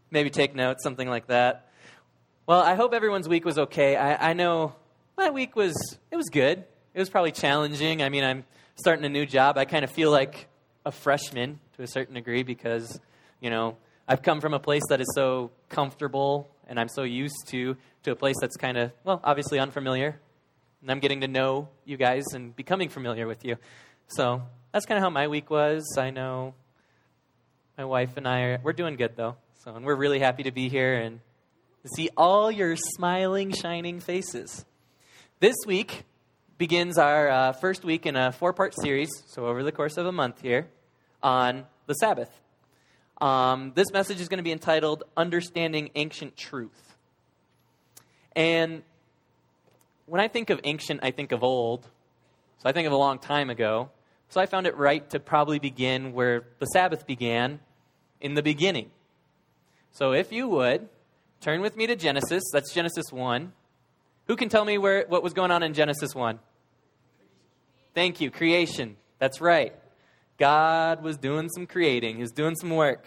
maybe take notes, something like that. Well, I hope everyone's week was okay. I know my week was good. It was probably challenging. I mean, I'm starting a new job. I kind of feel like a freshman to a certain degree because, I've come from a place that is so comfortable and I'm so used to a place that's kind of, obviously unfamiliar. And I'm getting to know you guys and becoming familiar with you. So that's kind of how my week was. I know my wife and we're doing good though. And we're really happy to be here and to see all your smiling, shining faces. This week begins our first week in a 4-part series, so over the course of a month here, on the Sabbath. This message is going to be entitled, Understanding Ancient Truth. And when I think of ancient, I think of old. So I think of a long time ago. So I found it right to probably begin where the Sabbath began, in the beginning. So if you would, turn with me to Genesis. That's Genesis 1. Who can tell me what was going on in Genesis 1? Thank you, creation. That's right. God was doing some creating. He was doing some work.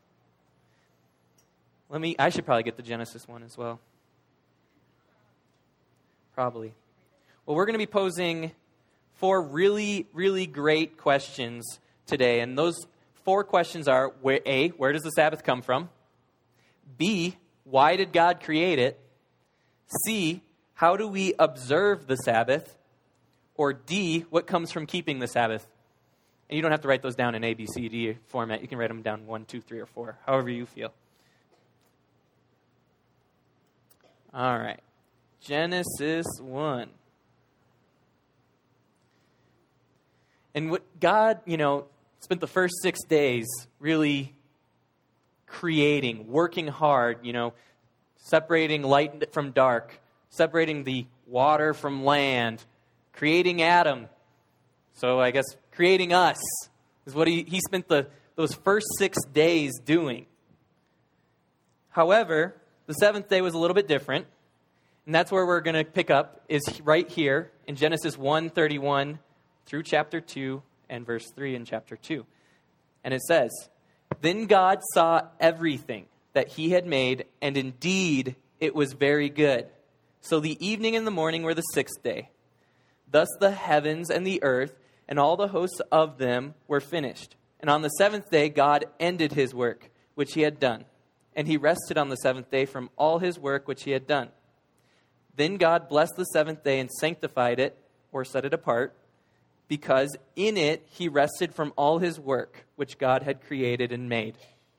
I should probably get the Genesis 1 as well. Probably. Well, we're going to be posing 4 really, really great questions today. And those 4 questions are, A, where does the Sabbath come from? B, why did God create it? C, how do we observe the Sabbath? Or D, what comes from keeping the Sabbath? And you don't have to write those down in A, B, C, D format. You can write them down 1, 2, 3, or 4, however you feel. All right. Genesis 1. And what God, spent the first 6 days really creating, working hard, separating light from dark, separating the water from land, creating Adam. So I guess creating us is what he spent those first 6 days doing. However, the 7th day was a little bit different. And that's where we're going to pick up, is right here in Genesis 1:31 through chapter 2 and verse 3 in chapter 2. And it says, Then God saw everything that he had made, and indeed it was very good. So the evening and the morning were the 6th day. Thus the heavens and the earth and all the hosts of them were finished. And on the 7th day God ended his work, which he had done. And he rested on the 7th day from all his work which he had done. Then God blessed the 7th day and sanctified it, or set it apart, because in it he rested from all his work which God had created and made.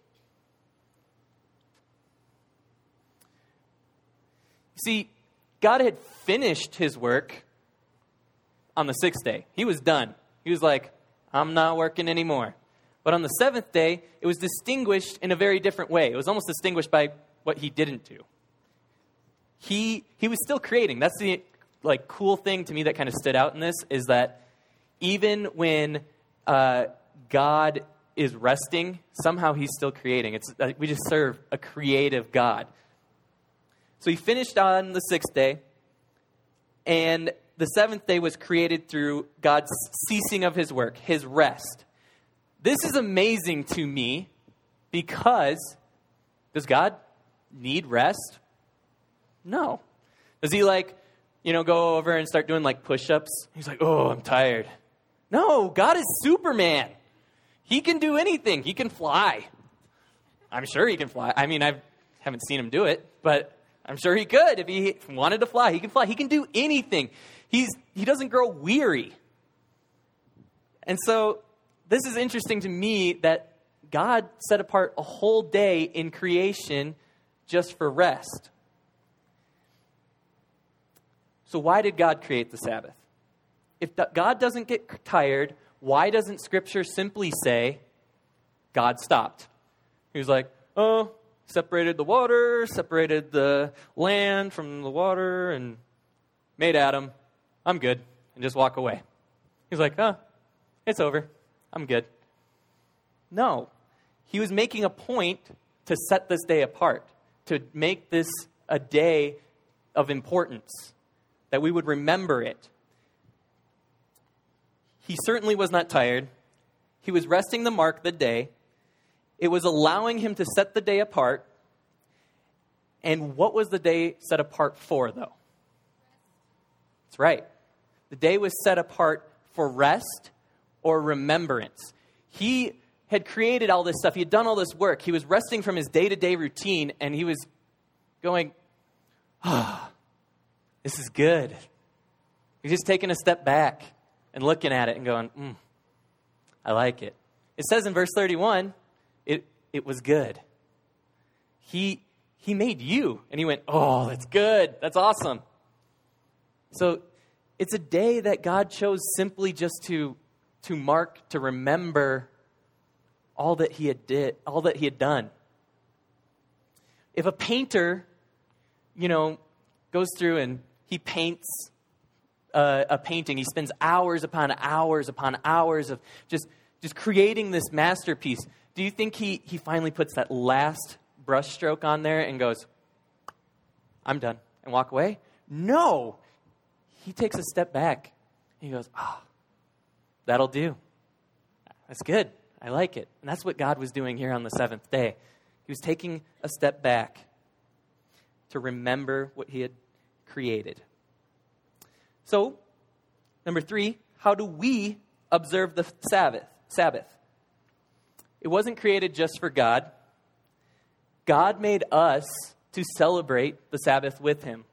See, God had finished his work on the 6th day. He was done. He was like, I'm not working anymore. But on the 7th day, it was distinguished in a very different way. It was almost distinguished by what he didn't do. He was still creating. That's the cool thing to me that kind of stood out in this, is that even when God is resting, somehow he's still creating. We just serve a creative God. So he finished on the 6th day, and the 7th day was created through God's ceasing of his work, his rest. This is amazing to me because does God need rest? No. Does he go over and start doing push-ups? He's like, oh, I'm tired. No, God is Superman. He can do anything. He can fly. I'm sure he can fly. I mean, I haven't seen him do it, but I'm sure he could. If he wanted to fly, he can fly. He can do anything. He doesn't grow weary. And so this is interesting to me that God set apart a whole day in creation just for rest. So why did God create the Sabbath? If God doesn't get tired, why doesn't Scripture simply say, God stopped? He was like, separated the water, separated the land from the water, and made Adam. I'm good. And just walk away. He's like, it's over. I'm good. No. He was making a point to set this day apart, to make this a day of importance, that we would remember it. He certainly was not tired. He was resting to mark the day. It was allowing him to set the day apart And what was the day set apart for, though? That's right. The day was set apart for rest or remembrance. He had created all this stuff. He had done all this work. He was resting from his day-to-day routine, and he was going, this is good. He's just taking a step back and looking at it and going, I like it. It says in verse 31, it was good. He made you, and he went, oh, that's good. That's awesome. So it's a day that God chose simply just to mark, to remember all that he had done. If a painter, goes through and he paints a painting, he spends hours upon hours of just creating this masterpiece. Do you think he finally puts that last brush stroke on there and goes, I'm done, and walk away? No. He takes a step back. He goes, that'll do. That's good. I like it. And that's what God was doing here on the seventh day. He was taking a step back to remember what he had created. So, number 3, how do we observe the Sabbath? It wasn't created just for God. God made us to celebrate the Sabbath with him.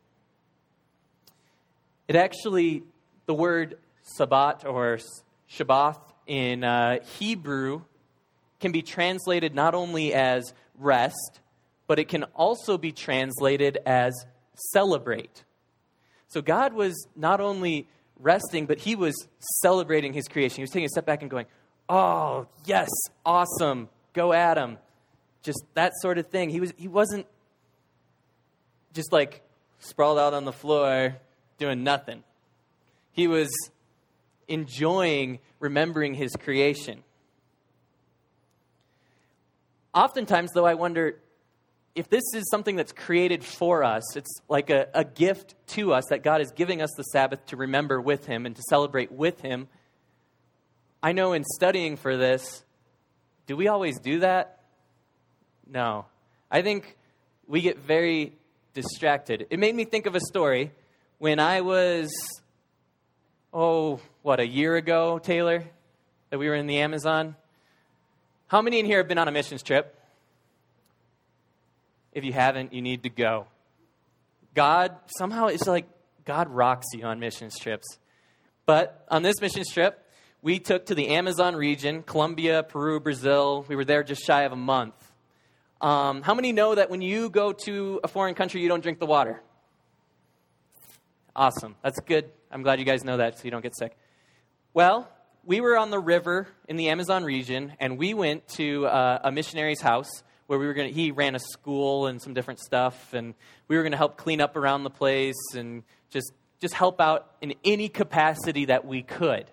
It actually, the word Sabbat or Shabbat in Hebrew can be translated not only as rest, but it can also be translated as celebrate. So God was not only resting, but he was celebrating his creation. He was taking a step back and going, oh, yes, awesome, go at him. Just that sort of thing. He wasn't just like sprawled out on the floor doing nothing. He was enjoying remembering his creation. Oftentimes, though, I wonder if this is something that's created for us. It's like a gift to us that God is giving us the Sabbath to remember with him and to celebrate with him. I know in studying for this, do we always do that? No. I think we get very distracted. It made me think of a story when I was, a year ago, Taylor, that we were in the Amazon. How many in here have been on a missions trip? If you haven't, you need to go. It's like God rocks you on missions trips. But on this missions trip, we took to the Amazon region, Colombia, Peru, Brazil. We were there just shy of a month. How many know that when you go to a foreign country, you don't drink the water? Awesome. That's good. I'm glad you guys know that so you don't get sick. Well, we were on the river in the Amazon region, and we went to a missionary's house where he ran a school and some different stuff, and we were going to help clean up around the place and just help out in any capacity that we could.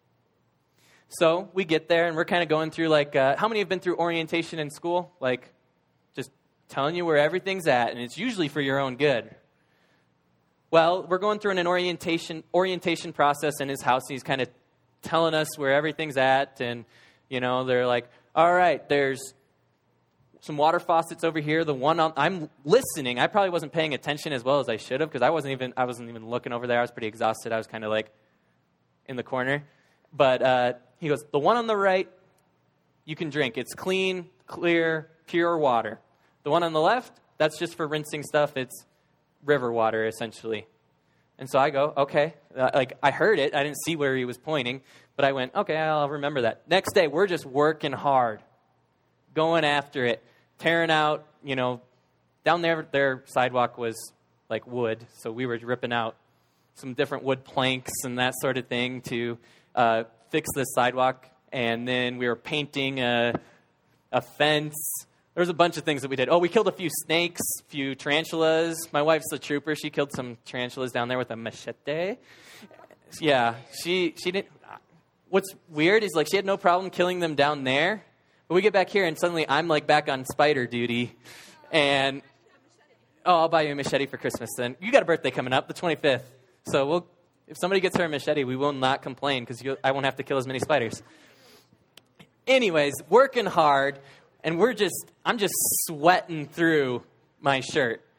So we get there, and we're kind of going through how many have been through orientation in school? Just telling you where everything's at, and it's usually for your own good. Well, we're going through an orientation process in his house, and he's kind of telling us where everything's at, and, they're like, all right, there's some water faucets over here. I'm listening. I probably wasn't paying attention as well as I should have because I wasn't even looking over there. I was pretty exhausted. I was kind of in the corner. But he goes, the one on the right, you can drink. It's clean, clear, pure water. The one on the left, that's just for rinsing stuff. It's river water, essentially. And so I go, okay. I heard it. I didn't see where he was pointing. But I went, okay, I'll remember that. Next day, we're just working hard, going after it, tearing out, down there, their sidewalk was like wood. So we were ripping out some different wood planks and that sort of thing to fix this sidewalk. And then we were painting a fence. There was a bunch of things that we did. Oh, we killed a few snakes, a few tarantulas. My wife's a trooper. She killed some tarantulas down there with a machete. Yeah, she didn't. What's weird is she had no problem killing them down there. But we get back here and suddenly I'm back on spider duty. And, I'll buy you a machete for Christmas then. You got a birthday coming up, the 25th. So if somebody gets her a machete, we will not complain because I won't have to kill as many spiders. Anyways, working hard. And I'm just sweating through my shirt.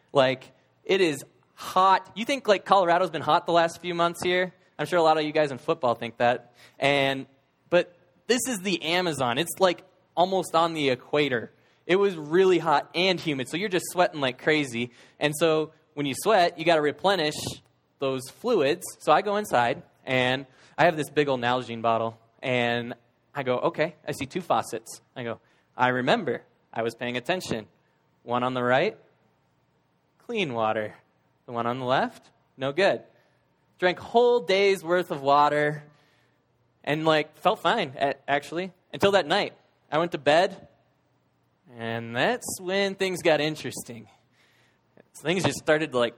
Like, it is hot. You think, like, Colorado's been hot the last few months here? I'm sure a lot of you guys in football think that. But this is the Amazon. It's, like, almost on the equator. It was really hot and humid, so you're just sweating like crazy. And so when you sweat, you got to replenish those fluids. So I go inside, and I have this big old Nalgene bottle, and I go, okay, I see 2 faucets. I go, I remember. I was paying attention. One on the right, clean water. The one on the left, no good. Drank whole day's worth of water and, like, felt fine, actually, until that night. I went to bed, and that's when things got interesting. Things just started to, like,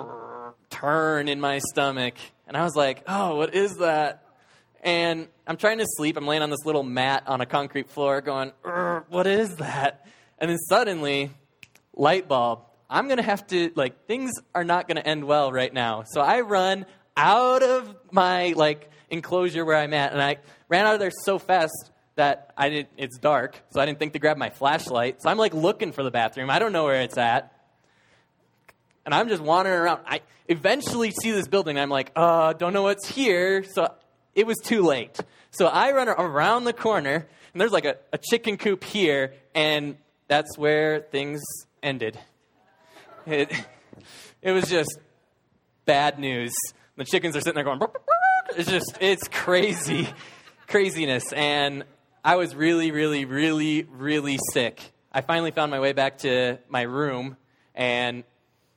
turn in my stomach. And I was like, oh, what is that? And I'm trying to sleep. I'm laying on this little mat on a concrete floor going, what is that? And then suddenly, light bulb. I'm going to have to, like, things are not going to end well right now. So I run out of my, like, enclosure where I'm at. And I ran out of there so fast that it's dark. So I didn't think to grab my flashlight. So I'm, like, looking for the bathroom. I don't know where it's at. And I'm just wandering around. I eventually see this building. I'm like, don't know what's here. So it was too late. So I run around the corner. And there's, like, a chicken coop here. And that's where things ended. It was just bad news. The chickens are sitting there going, it's crazy, craziness. And I was really, really, really, really sick. I finally found my way back to my room, and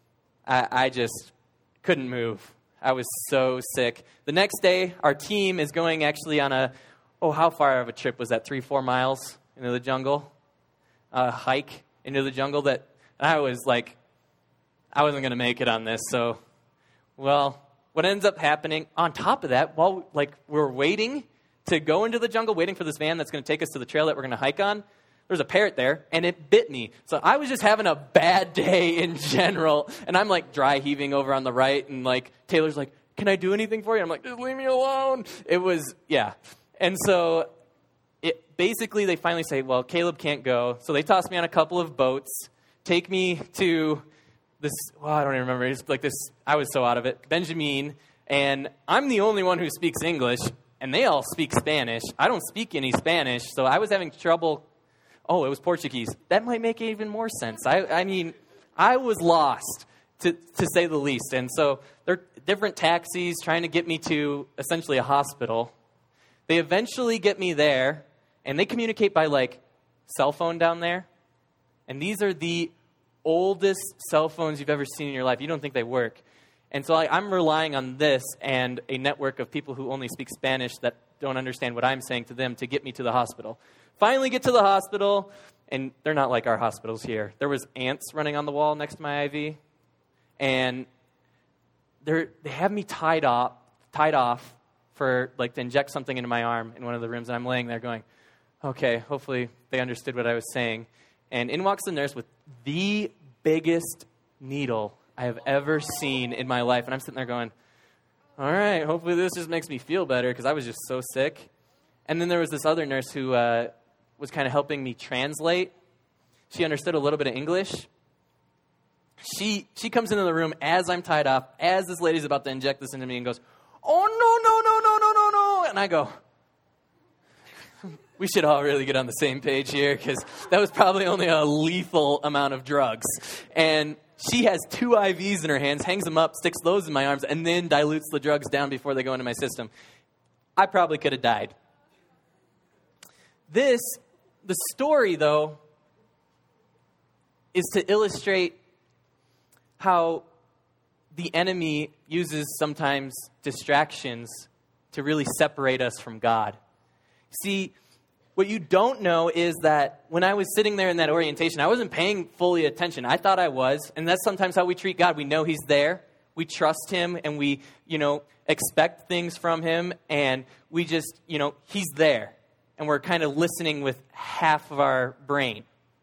I just couldn't move. I was so sick. The next day, our team is going actually on how far of a trip was that? 3-4 miles into the jungle? A hike into the jungle that I was like, I wasn't going to make it on this. So, well, what ends up happening on top of that, while we're waiting to go into the jungle, waiting for this van that's going to take us to the trail that we're going to hike on, there's a parrot there, and it bit me. So I was just having a bad day in general, and I'm, like, dry heaving over on the right, and, like, Taylor's like, can I do anything for you? I'm like, just leave me alone. It was, yeah. And so basically they finally say, well, Caleb can't go. So they toss me on a couple of boats, take me to this, I don't even remember. It's like this, I was so out of it. Benjamin, and I'm the only one who speaks English, and they all speak Spanish. I don't speak any Spanish, so I was having trouble. Oh, it was Portuguese. That might make even more sense. I mean, I was lost, to say the least. And so there are different taxis trying to get me to essentially a hospital. They eventually get me there, and they communicate by, like, cell phone down there. And these are the oldest cell phones you've ever seen in your life. You don't think they work. And so I'm relying on this and a network of people who only speak Spanish that don't understand what I'm saying to them to get me to the hospital. Finally get to the hospital, and they're not like our hospitals here. There was ants running on the wall next to my IV, and they have me tied off for, like, to inject something into my arm in one of the rooms, and I'm laying there going, okay, hopefully they understood what I was saying. And in walks the nurse with the biggest needle I have ever seen in my life. And I'm sitting there going, all right, hopefully this just makes me feel better, because I was just so sick. And then there was this other nurse who was kind of helping me translate. She understood a little bit of English. She comes into the room as I'm tied off, as this lady's about to inject this into me, and goes, oh, no. And I go, we should all really get on the same page here, because that was probably only a lethal amount of drugs. And she has 2 IVs in her hands, hangs them up, sticks those in my arms, and then dilutes the drugs down before they go into my system. I probably could have died. The story, though, is to illustrate how the enemy uses sometimes distractions to really separate us from God. See, what you don't know is that when I was sitting there in that orientation, I wasn't paying fully attention. I thought I was, and that's sometimes how we treat God. We know He's there, we trust Him, and we, expect things from Him, and we just, He's there, and we're kind of listening with half of our brain.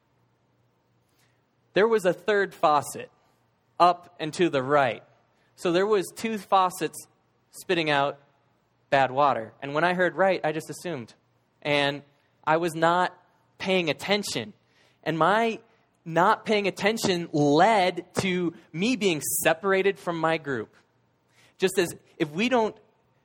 There was a third faucet up and to the right. So there was 2 faucets spitting out bad water. And when I heard right, I just assumed. And I was not paying attention. And my not paying attention led to me being separated from my group. Just as if we don't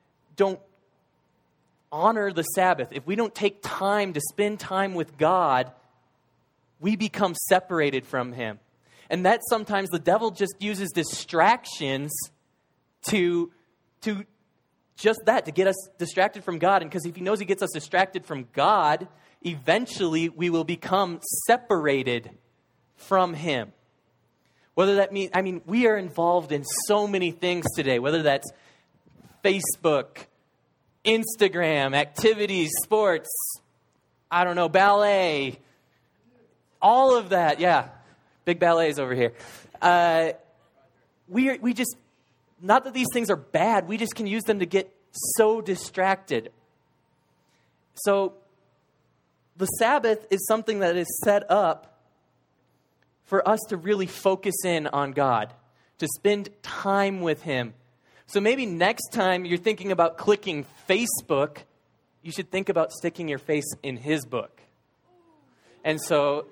honor the Sabbath, if we don't take time to spend time with God, we become separated from him. And that sometimes the devil just uses distractions to just that, to get us distracted from God. And because if he knows he gets us distracted from God, eventually we will become separated from him. Whether that means, we are involved in so many things today, whether that's Facebook, Instagram, activities, sports, ballet, all of that. Yeah, big ballets over here. We just, not that these things are bad, we just can use them to get so distracted. So the Sabbath is something that is set up for us to really focus in on God, to spend time with him. So maybe next time you're thinking about clicking Facebook, you should think about sticking your face in his book. And so,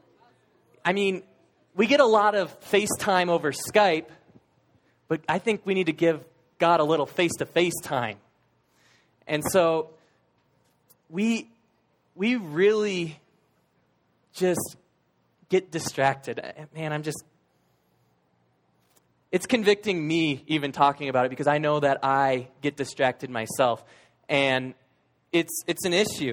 we get a lot of FaceTime over Skype, but I think we need to give God a little face-to-face time. And so we really just get distracted. Man, it's convicting me even talking about it because I know that I get distracted myself. And it's an issue.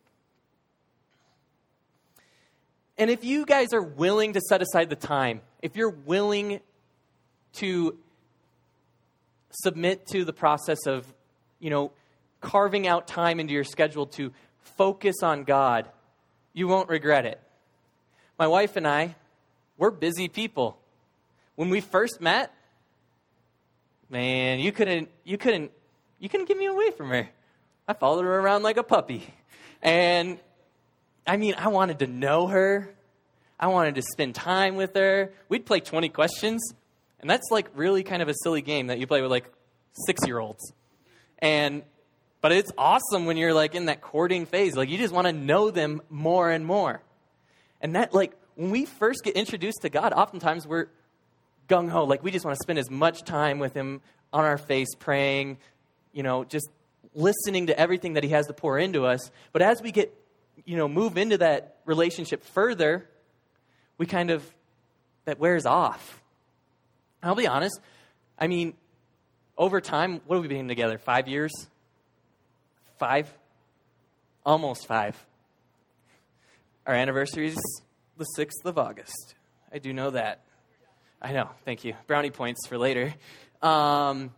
And if you guys are willing to set aside the time, if you're willing to submit to the process of, carving out time into your schedule to focus on God, you won't regret it. My wife and I, we're busy people. When we first met, man, you couldn't get me away from her. I followed her around like a puppy. And I wanted to know her. I wanted to spend time with her. We'd play 20 questions. And that's like really kind of a silly game that you play with like 6-year-olds. But it's awesome when you're like in that courting phase. Like you just want to know them more and more. And that when we first get introduced to God, oftentimes we're gung-ho. Like we just want to spend as much time with him on our face, praying, just listening to everything that he has to pour into us. But as we get, move into that relationship further, we that wears off. I'll be honest. Over time, what have we been together? 5 years? 5? Almost 5. Our anniversary is the 6th of August. I do know that. I know. Thank you. Brownie points for later. But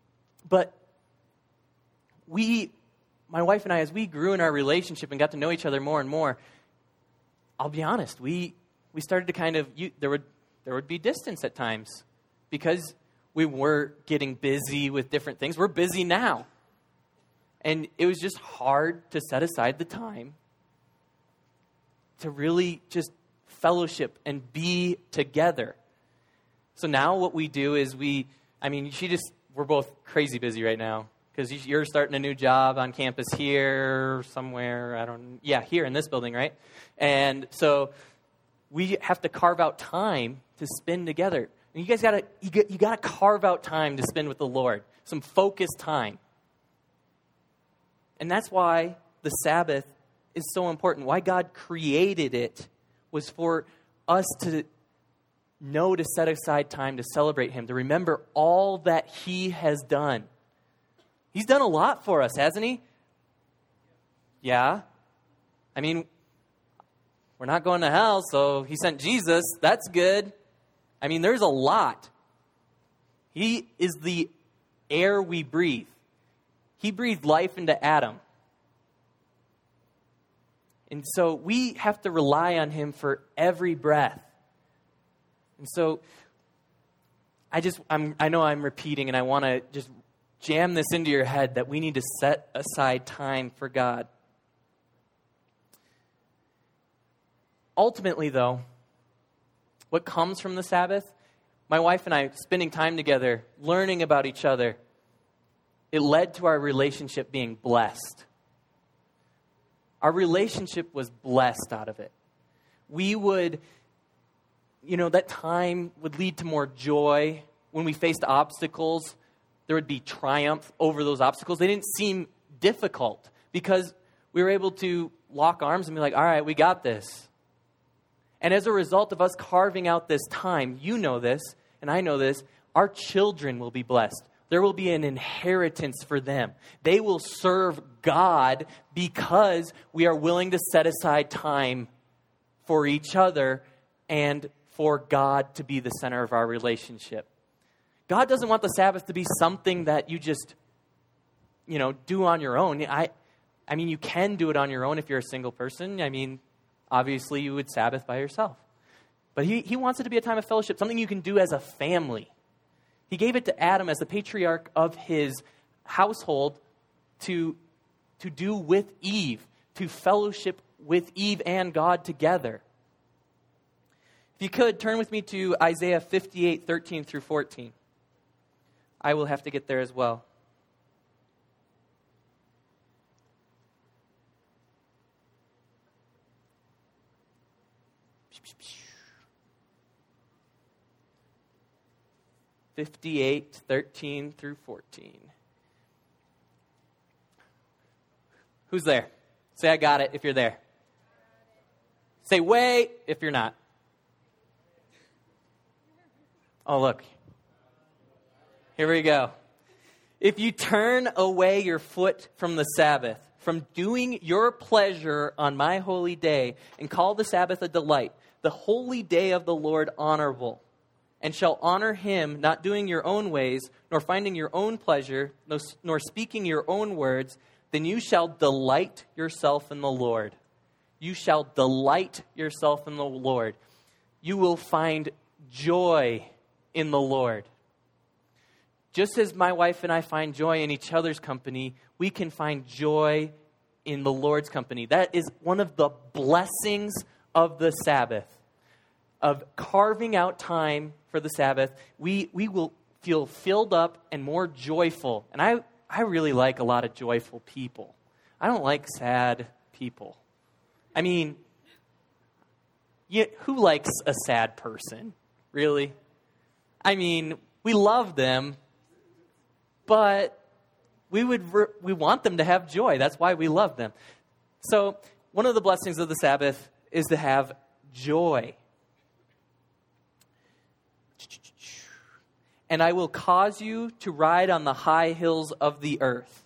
my wife and I, as we grew in our relationship and got to know each other more and more, I'll be honest, we started to there would be distance at times because we were getting busy with different things. We're busy now. And it was just hard to set aside the time to really just fellowship and be together. So now what we do is we're both crazy busy right now because you're starting a new job on campus here somewhere. Here in this building, right? And so we have to carve out time to spend together. And you guys gotta carve out time to spend with the Lord, some focused time. And that's why the Sabbath is so important. Why God created it was for us to know to set aside time to celebrate him, to remember all that he has done. He's done a lot for us, hasn't he? Yeah. We're not going to hell, so he sent Jesus. That's good. There's a lot. He is the air we breathe. He breathed life into Adam. And so we have to rely on him for every breath. And so I know I'm repeating, and I want to just jam this into your head that we need to set aside time for God. Ultimately, though, what comes from the Sabbath, my wife and I spending time together, learning about each other, it led to our relationship being blessed. Our relationship was blessed out of it. We would that time would lead to more joy. When we faced obstacles, there would be triumph over those obstacles. They didn't seem difficult because we were able to lock arms and be like, all right, we got this. And as a result of us carving out this time, you know this, and I know this, our children will be blessed. There will be an inheritance for them. They will serve God because we are willing to set aside time for each other and for God to be the center of our relationship. God doesn't want the Sabbath to be something that you just, do on your own. I mean, you can do it on your own if you're a single person. I mean, obviously you would Sabbath by yourself. But he wants it to be a time of fellowship, something you can do as a family. He gave it to Adam as the patriarch of his household to do with Eve, to fellowship with Eve and God together. If you could, turn with me to Isaiah 58, 13 through 14. I will have to get there as well. (58, 13 through 14). Who's there? Say, I got it if you're there. Say, wait if you're not. Oh, look. Here we go. If you turn away your foot from the Sabbath, from doing your pleasure on my holy day, and call the Sabbath a delight, the holy day of the Lord honorable, and shall honor him, not doing your own ways, nor finding your own pleasure, nor speaking your own words, then you shall delight yourself in the Lord. You shall delight yourself in the Lord. You will find joy in the Lord. Just as my wife and I find joy in each other's company, we can find joy in the Lord's company. That is one of the blessings of the Sabbath, of carving out time for the Sabbath. We will feel filled up and more joyful. And I really like a lot of joyful people. I don't like sad people. I mean, who likes a sad person? Really? I mean, we love them, but we want them to have joy. That's why we love them. So one of the blessings of the Sabbath is to have joy. And I will cause you to ride on the high hills of the earth.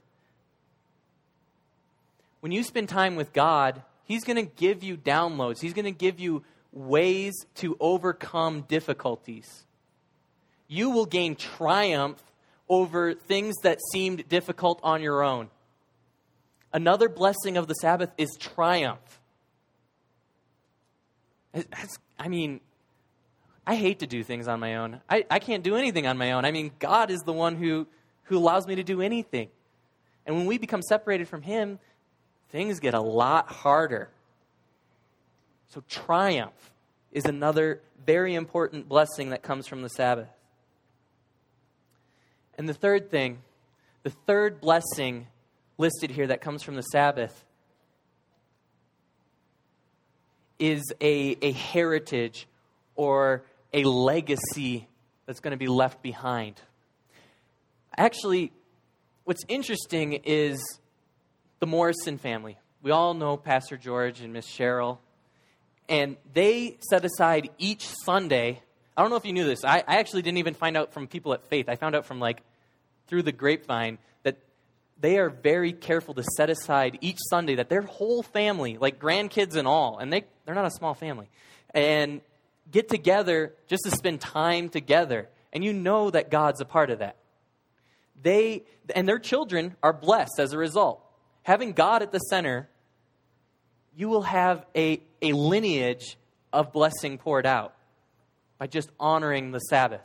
When you spend time with God, he's going to give you downloads. He's going to give you ways to overcome difficulties. You will gain triumph over things that seemed difficult on your own. Another blessing of the Sabbath is triumph. I hate to do things on my own. I can't do anything on my own. I mean, God is the one who allows me to do anything. And when we become separated from him, things get a lot harder. So triumph is another very important blessing that comes from the Sabbath. And the third thing, the third blessing listed here that comes from the Sabbath is a heritage or a legacy that's going to be left behind. Actually, what's interesting is the Morrison family. We all know Pastor George and Miss Cheryl, and they set aside each Sunday. I don't know if you knew this. I actually didn't even find out from people at Faith. I found out from through the grapevine that they are very careful to set aside each Sunday that their whole family, like grandkids and all, and they're not a small family, and get together just to spend time together. And you know that God's a part of that. They and their children are blessed as a result. Having God at the center, you will have a lineage of blessing poured out by just honoring the Sabbath.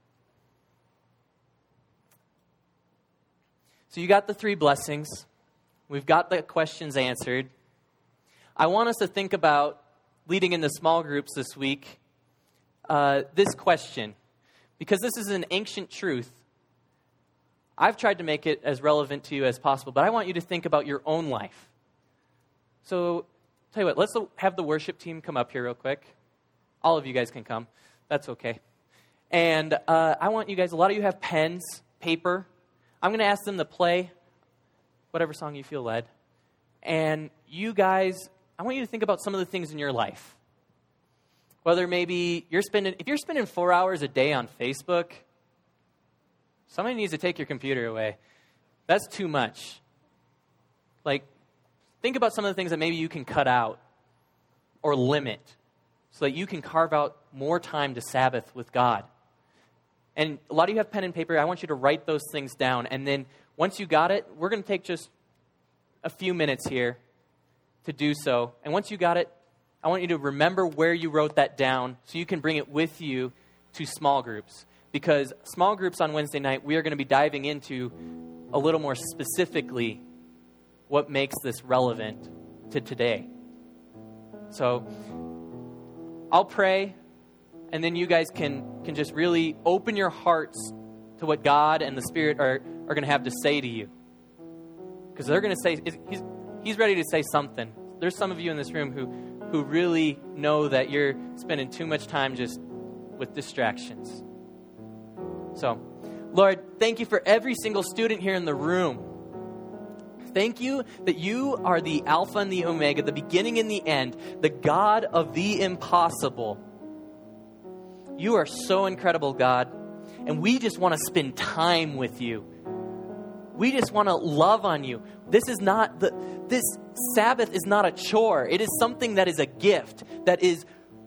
So you got the three blessings. We've got the questions answered. I want us to think about, leading into small groups this week, this question. Because this is an ancient truth. I've tried to make it as relevant to you as possible, but I want you to think about your own life. So, tell you what, let's have the worship team come up here real quick. All of you guys can come. That's okay. And I want you guys, a lot of you have pens, paper. I'm going to ask them to play whatever song you feel led. And you guys, I want you to think about some of the things in your life. Whether maybe if you're spending 4 hours a day on Facebook, somebody needs to take your computer away. That's too much. Like, think about some of the things that maybe you can cut out or limit so that you can carve out more time to Sabbath with God. And a lot of you have pen and paper. I want you to write those things down. And then once you got it, we're going to take just a few minutes here to do so. And once you got it, I want you to remember where you wrote that down so you can bring it with you to small groups. Because small groups on Wednesday night, we are going to be diving into a little more specifically what makes this relevant to today. So I'll pray, and then you guys can just really open your hearts to what God and the Spirit are going to have to say to you. Because they're going to say, he's ready to say something. There's some of you in this room who really know that you're spending too much time just with distractions. So, Lord, thank you for every single student here in the room. Thank you that you are the Alpha and the Omega, the beginning and the end, the God of the impossible. You are so incredible, God, and we just want to spend time with you. We just want to love on you. This Sabbath is not a chore. It is something that is a gift, that is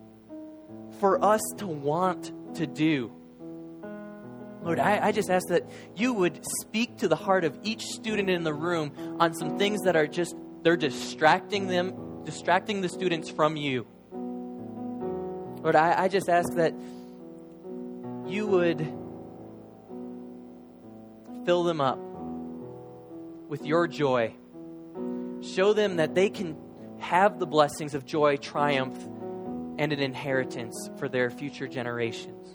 for us to want to do. Lord, I just ask that you would speak to the heart of each student in the room on some things that are they're distracting the students from you. Lord, I just ask that you would fill them up with your joy. Show them that they can have the blessings of joy, triumph, and an inheritance for their future generations.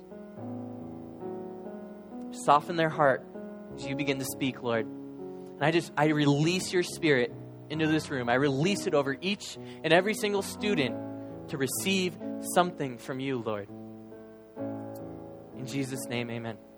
Soften their heart as you begin to speak, Lord. And I release your Spirit into this room. I release it over each and every single student to receive something from you, Lord. In Jesus' name, amen.